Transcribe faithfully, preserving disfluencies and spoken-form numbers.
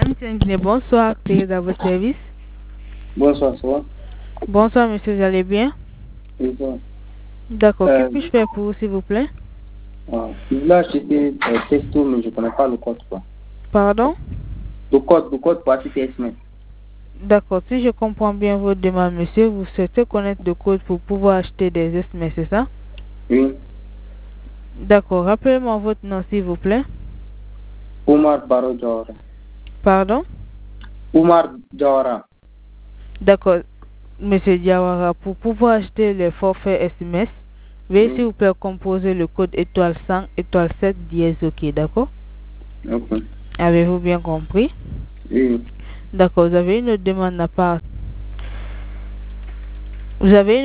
Bonsoir, c'est à votre service. Bonsoir, ça va? Bonsoir, monsieur, vous allez bien? Oui, ça va. D'accord, Euh, que puis-je faire pour vous, s'il vous plaît? ah, je voulais acheter un texto, mais je ne connais pas le code, quoi. Pardon? Le code, le code pour acheter S M S. D'accord, si je comprends bien votre demande, monsieur, vous souhaitez connaître le code pour pouvoir acheter des S M S, c'est ça? Oui. D'accord, rappelez-moi votre nom, s'il vous plaît. Umar Baro Jawara. Pardon? Umar Jawara. D'accord, monsieur Diawara, pour pouvoir acheter les forfaits S M S, veuillez Oui. s'il vous plaît composer le code étoile cent, étoile sept, dièse, ok, d'accord? Ok. Avez-vous bien compris? Oui. D'accord, vous avez une autre demande à part. Vous avez une